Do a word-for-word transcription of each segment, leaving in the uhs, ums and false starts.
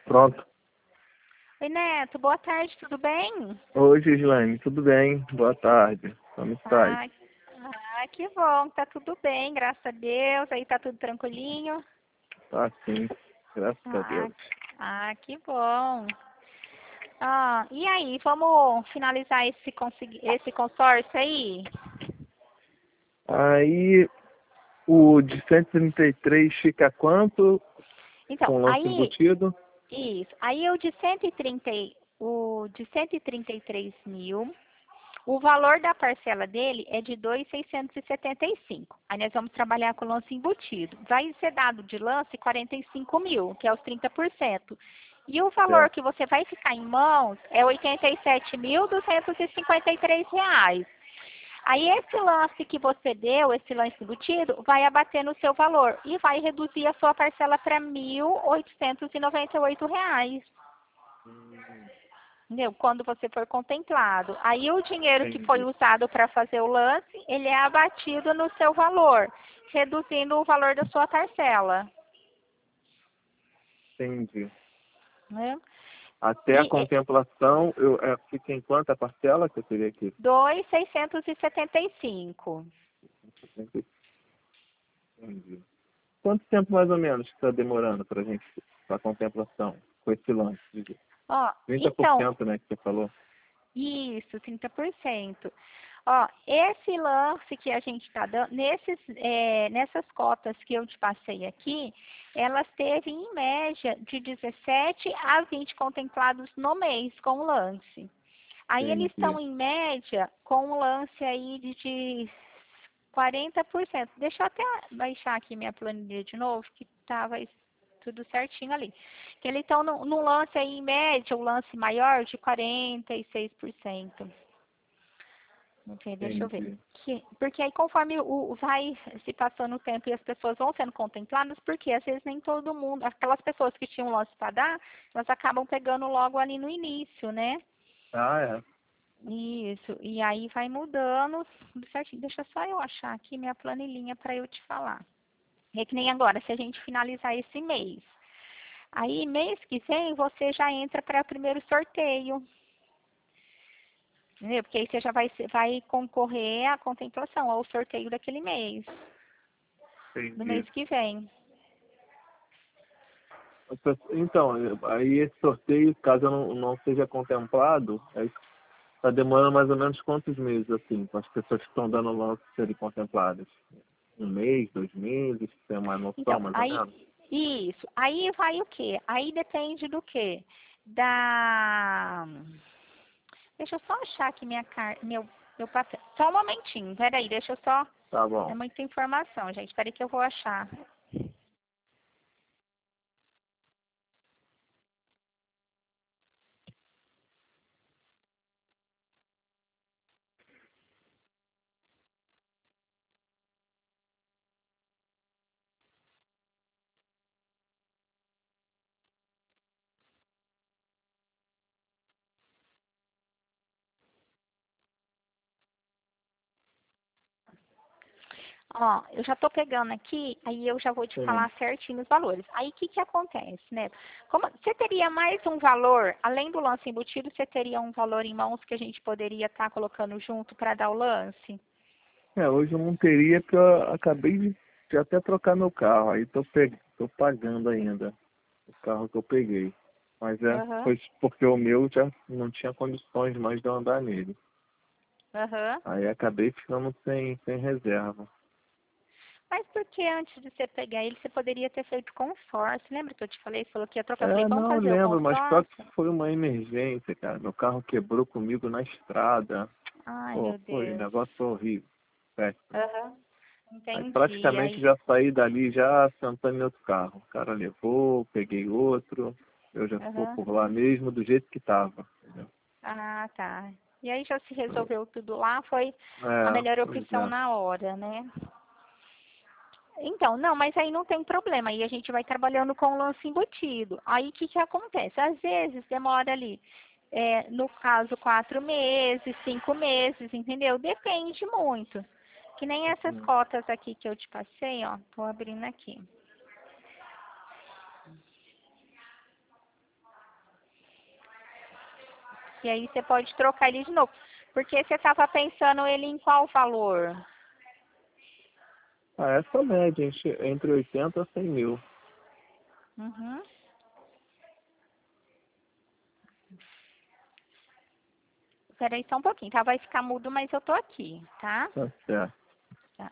Pronto. Oi, Neto, boa tarde, tudo bem? Oi, Gislaine, tudo bem? Boa tarde. Como estás? Ah, ah, que bom, tá tudo bem, graças a Deus, aí tá tudo tranquilinho. Tá sim, graças a Ah, Deus. ah, que bom. Ah, e aí, vamos finalizar esse, consegui- esse consórcio aí? Aí, o de cento e trinta e três fica quanto? Então, Com lance aí, embutido? isso, aí o de cento e trinta, e- o de cento e trinta e três mil, o valor da parcela dele é de dois mil seiscentos e setenta e cinco. Aí nós vamos trabalhar com lance embutido. Vai ser dado de lance quarenta e cinco mil, que é os trinta por cento. E o valor Certo. que você vai ficar em mãos é oitenta e sete mil duzentos e cinquenta e três reais. Aí esse lance que você deu, esse lance embutido, vai abater no seu valor e vai reduzir a sua parcela para mil oitocentos e noventa e oito reais. Entendeu? Quando você for contemplado. Aí o dinheiro que foi Entendi. usado para fazer o lance, ele é abatido no seu valor, reduzindo o valor da sua parcela. Entendi. Né? Até a E contemplação, eu, é, fica em quanto a parcela que eu teria aqui? dois mil seiscentos e setenta e cinco. Entendi. Quanto tempo mais ou menos está demorando para a gente, para a contemplação, com esse lance? de Ó, trinta por então, cento, né, que você falou? isso, trinta por cento. Ó, esse lance que a gente está dando, nesses, é, nessas cotas que eu te passei aqui, elas teve em média de dezessete a vinte contemplados no mês com o lance. Aí eles Entendi. estão em média com um lance aí de, de quarenta por cento. Deixa eu até baixar aqui minha planilha de novo, que estava tudo certinho ali. Que eles estão no, no lance aí, em média, o lance maior de quarenta e seis por cento. Ok, deixa eu ver. Entendi. Que, porque aí conforme o, vai se passando o tempo e as pessoas vão sendo contempladas, porque às vezes nem todo mundo, aquelas pessoas que tinham lance para dar, elas acabam pegando logo ali no início, né? Ah, é. Isso, e aí vai mudando tudo certinho. Deixa só eu achar aqui minha planilhinha para eu te falar. É que nem agora, se a gente finalizar esse mês. Aí, mês que vem, você já entra para o primeiro sorteio. Entendeu? Porque aí você já vai, vai concorrer à contemplação, ao sorteio daquele mês, do Entendi. mês que vem. Então, aí esse sorteio, caso eu não, não seja contemplado, está demorando mais ou menos quantos meses, assim, para as pessoas que estão dando lance serem contempladas? Um mês, dois meses, tem uma noção Então, mais ou aí, menos? isso. Aí vai o quê? Aí depende do quê? Da... Deixa eu só achar aqui minha car... meu, meu papel. Só um momentinho, peraí, deixa eu só... Tá É bom. muita informação, gente. Peraí que eu vou achar. Ó, eu já tô pegando aqui, aí eu já vou te Sim. falar certinho os valores. Aí o que que acontece, né? Como você teria mais um valor, além do lance embutido, você teria um valor em mãos que a gente poderia estar colocando junto para dar o lance? É, hoje eu não teria, porque eu acabei de, de até trocar meu carro, aí tô, pe... tô pagando ainda o carro que eu peguei. Mas é, Aham, foi porque o meu já não tinha condições mais de eu andar nele. aham. Aí acabei ficando sem, sem reserva. Mas por que antes de você pegar ele, você poderia ter feito consórcio? Lembra que eu te falei? Você falou que ia trocar. Eu falei, É, vamos não, eu fazer o lembro, mas só que consórcio? foi uma emergência, cara. Meu carro quebrou comigo na estrada. Ai, Pô, meu foi um Deus. negócio horrível. Péssimo. Aham, Aí entendi. praticamente Aí, já saí dali já sentando em outro carro. O cara levou, peguei outro. Eu já ficou aham. por lá mesmo, do jeito que tava. Entendeu? Ah, tá. E aí já se resolveu tudo lá, foi a É, melhor pois opção é. na hora, né? Então, não, mas aí não tem problema. Aí a gente vai trabalhando com o lance embutido. Aí o que que acontece? Às vezes demora ali, é, no caso, quatro meses, cinco meses, entendeu? Depende muito. Que nem essas Hum. cotas aqui que eu te passei, ó. Tô abrindo aqui. E aí você pode trocar ele de novo. Porque você estava pensando ele em qual valor? Ah, essa média, entre entre oitenta a cem mil. Uhum. Peraí só um pouquinho, tá? Vai ficar mudo, mas eu tô aqui, tá? Tá certo. Tá.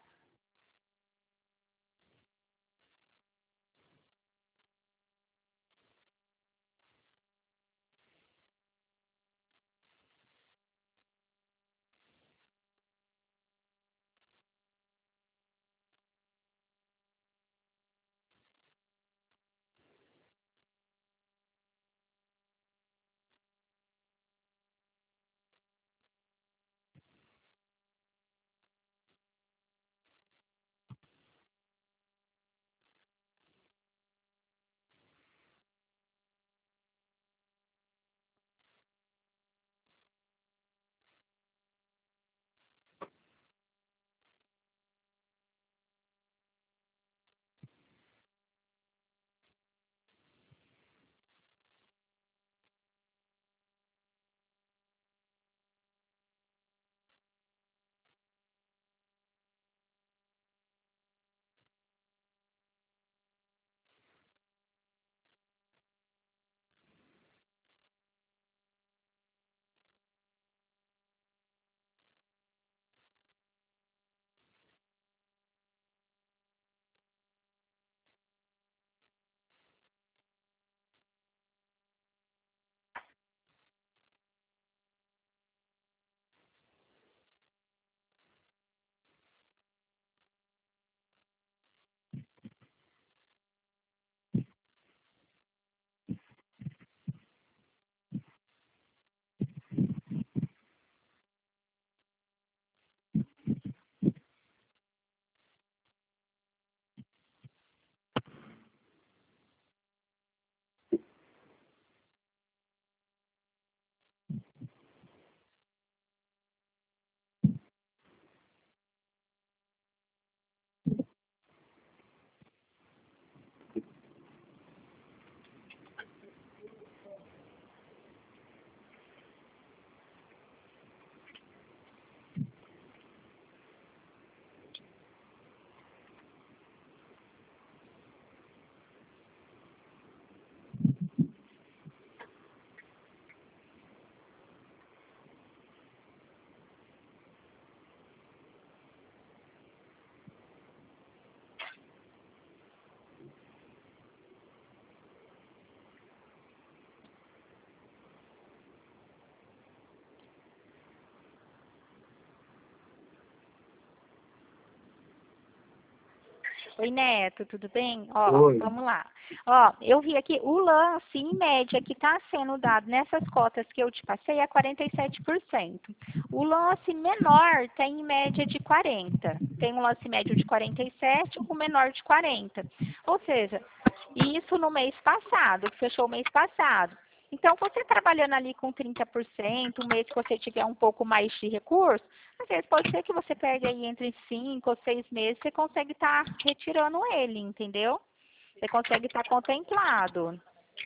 Oi, Neto, tudo bem? Ó, Oi. vamos lá. Ó, eu vi aqui, o lance, em média, que está sendo dado nessas cotas que eu te passei é quarenta e sete por cento. O lance menor tem em média de quarenta por cento. Tem um lance médio de quarenta e sete por cento, o menor de quarenta por cento. Ou seja, isso no mês passado, que fechou o mês passado. Então, você trabalhando ali com trinta por cento, um mês que você tiver um pouco mais de recurso, às vezes pode ser que você pegue aí entre cinco ou seis meses, você consegue estar retirando ele, entendeu? Você consegue estar contemplado.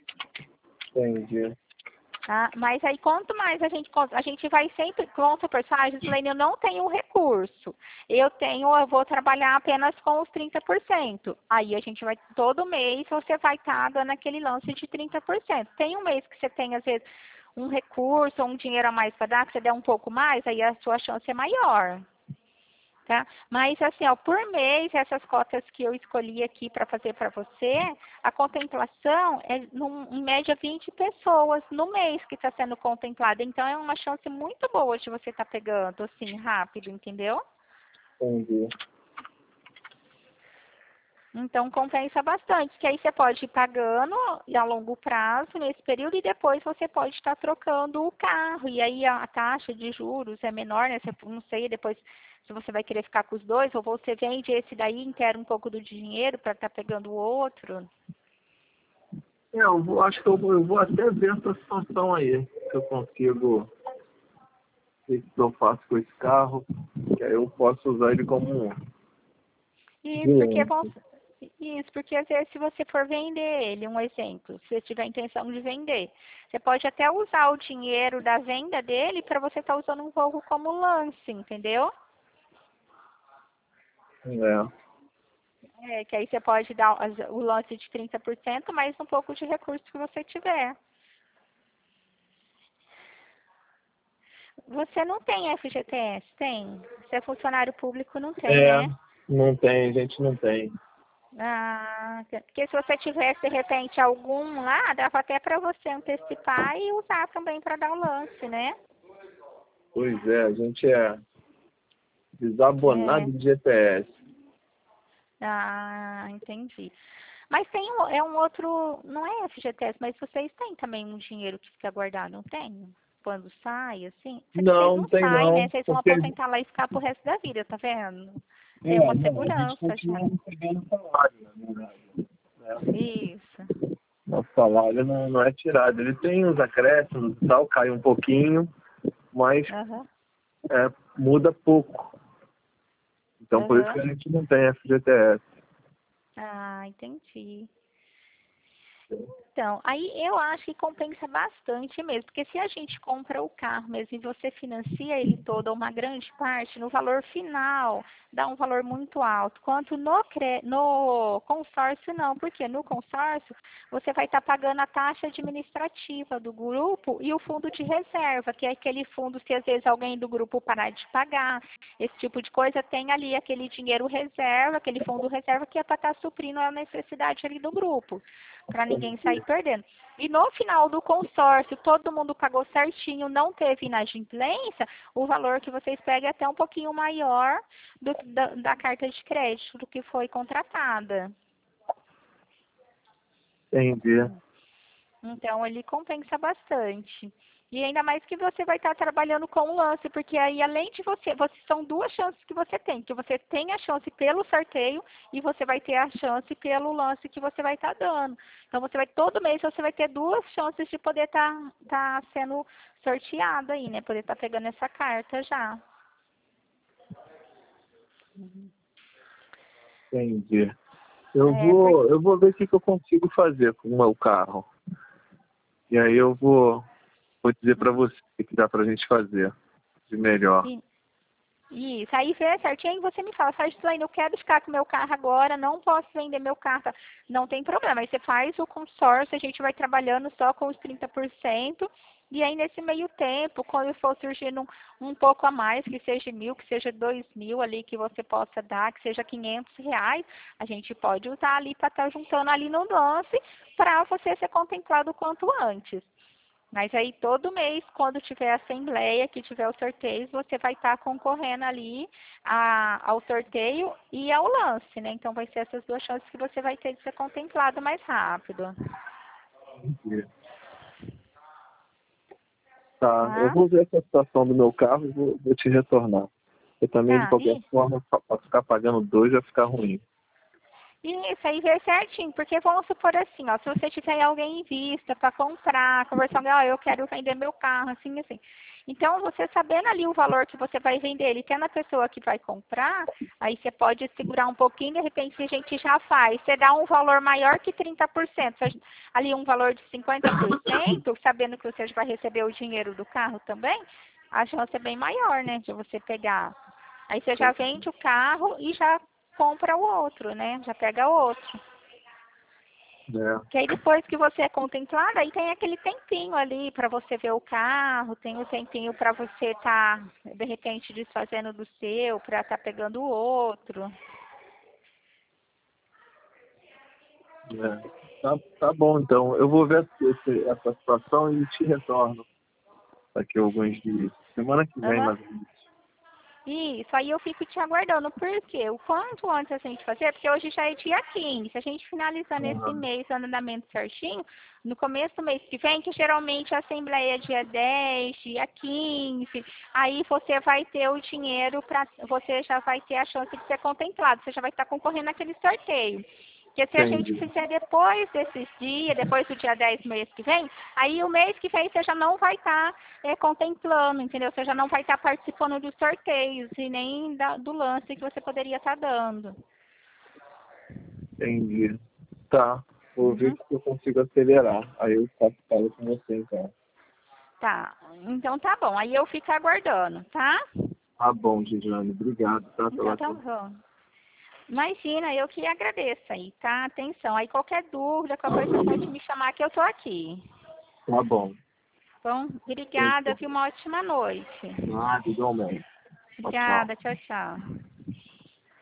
Entendi. Tá? Mas aí, quanto mais a gente, a gente vai sempre, com os personagens, Lene, eu não tenho recurso. Eu tenho, eu vou trabalhar apenas com os trinta por cento. Aí a gente vai, todo mês, você vai estar dando aquele lance de trinta por cento. Tem um mês que você tem, às vezes, um recurso, um dinheiro a mais para dar, que você der um pouco mais, aí a sua chance é maior. Tá? Mas assim, ó, por mês, essas cotas que eu escolhi aqui para fazer para você, a contemplação é num, em média vinte pessoas no mês que está sendo contemplada. Então é uma chance muito boa de você estar tá pegando assim rápido, entendeu? Entendi. Então compensa bastante, que aí você pode ir pagando a longo prazo nesse período e depois você pode estar trocando o carro. E aí a taxa de juros é menor, né? Você não sei depois se você vai querer ficar com os dois, ou você vende esse daí, inteira um pouco do dinheiro para estar pegando o outro. É, eu vou, acho que eu vou, eu vou até ver essa situação aí, se eu consigo, o que que eu faço com esse carro, que aí eu posso usar ele como um Isso, porque cliente. vão, Isso, porque às vezes se você for vender ele, um exemplo, se você tiver a intenção de vender, você pode até usar o dinheiro da venda dele para você estar usando um pouco como lance, entendeu? É. É, que aí você pode dar as- o lance de trinta por cento, mais um pouco de recurso que você tiver. Você não tem F G T S, tem? Você é funcionário público, não tem, É, né? não tem, a gente não tem. Ah, porque se você tivesse de repente algum lá, dava até para você antecipar e usar também para dar o lance, né? Pois é, a gente é desabonado É. de G P S. Ah, entendi. Mas tem um, é um outro, não é F G T S, mas vocês têm também um dinheiro que fica guardado, não tem? Quando sai, assim? É que vocês Não, não não tem saem, né? não. Vocês vão Porque aposentar lá e ficar pro resto da vida, tá vendo? Tem é, uma não, a gente segurança já. continua recebendo salário, na verdade. Né? Isso. Nosso salário não, não é tirado. Ele tem uns acréscimos e tal, cai um pouquinho, mas Aham. é, muda pouco. Então por isso que Aham. a gente não tem F G T S. Ah, entendi. Então, aí eu acho que compensa bastante mesmo, porque se a gente compra o carro mesmo e você financia ele todo ou uma grande parte, no valor final dá um valor muito alto. Quanto no, cre... no consórcio não, porque no consórcio você vai estar pagando a taxa administrativa do grupo e o fundo de reserva, que é aquele fundo se às vezes alguém do grupo parar de pagar, esse tipo de coisa, tem ali aquele dinheiro reserva, aquele fundo reserva que é para estar suprindo a necessidade ali do grupo, para ninguém sair perdendo. E no final do consórcio, todo mundo pagou certinho, não teve inadimplência, o valor que vocês pegam é até um pouquinho maior do, da, da carta de crédito do que foi contratada. Entendi. Então, ele compensa bastante. E ainda mais que você vai estar trabalhando com o lance, porque aí, além de você, você, são duas chances que você tem, que você tem a chance pelo sorteio e você vai ter a chance pelo lance que você vai estar dando. Então, você vai, todo mês, você vai ter duas chances de poder estar tá sendo sorteado aí, né? Poder estar pegando essa carta já. Entendi. Eu É, porque, vou, eu vou ver o que, que eu consigo fazer com o meu carro. E aí eu vou, vou dizer para você o que dá pra gente fazer de melhor. isso, aí vê certinho e você me fala, faz isso aí, eu quero ficar com meu carro agora, não posso vender meu carro, tá? Não tem problema, aí você faz o consórcio, a gente vai trabalhando só com os trinta por cento, e aí nesse meio tempo, quando for surgindo um, um pouco a mais, que seja mil, que seja dois mil ali, que você possa dar, que seja quinhentos reais, a gente pode usar ali para estar juntando ali no lance, para você ser contemplado o quanto antes. Mas aí todo mês, quando tiver a assembleia, que tiver o sorteio, você vai estar concorrendo ali a, ao sorteio e ao lance, né? Então vai ser essas duas chances que você vai ter de ser contemplado mais rápido. Entendi. Tá, eu Tá? vou ver essa situação do meu carro e vou, vou te retornar. Eu também, de Tá. qualquer E forma, para ficar pagando dois vai ficar ruim. isso aí vê certinho, porque vamos supor assim, ó, se você tiver alguém em vista para comprar, conversando, ó, eu quero vender meu carro, assim, assim. Então, você sabendo ali o valor que você vai vender, ele tendo a pessoa que vai comprar, aí você pode segurar um pouquinho, de repente a gente já faz. Você dá um valor maior que trinta por cento, ali um valor de cinquenta por cento, sabendo que você vai receber o dinheiro do carro também, a chance é bem maior, né, de você pegar. Aí você já vende o carro e já compra o outro, né? Já pega o outro. É, Que aí depois que você é contemplado, aí tem aquele tempinho ali para você ver o carro, tem o tempinho para você estar, tá, de repente, desfazendo do seu, para estar tá pegando o outro. é. Tá, tá bom, então. Eu vou ver esse, essa situação e te retorno daqui a alguns dias. Semana que vem, Aham. mais ou menos. Isso, aí eu fico te aguardando. Por quê? O quanto antes a gente fazer, porque hoje já é dia quinze. Se a gente finalizando esse Aham. mês, o andamento certinho, no começo do mês que vem, que geralmente a assembleia é dia dez, dia quinze, aí você vai ter o dinheiro para, você já vai ter a chance de ser contemplado, você já vai estar concorrendo àquele sorteio. Porque se a gente Entendi. fizer depois desses dias, depois do dia dez, mês que vem, aí o mês que vem você já não vai estar é, contemplando, entendeu? Você já não vai estar participando dos sorteios e nem da, do lance que você poderia estar dando. Entendi. Tá. Vou ver Uhum. se eu consigo acelerar. Aí eu faço falo com você, então. Tá, então tá bom. Aí eu fico aguardando, tá? Tá bom, Gigiane. Obrigado, tá? Pela Então tá atenção. bom. Imagina, eu que agradeço aí, tá? Atenção. Aí qualquer dúvida, qualquer coisa pode me chamar que eu tô aqui. Tá bom. Bom, obrigada, viu? Uma ótima noite. Nada, igualmente. Tchau, tchau. Obrigada, tchau, tchau.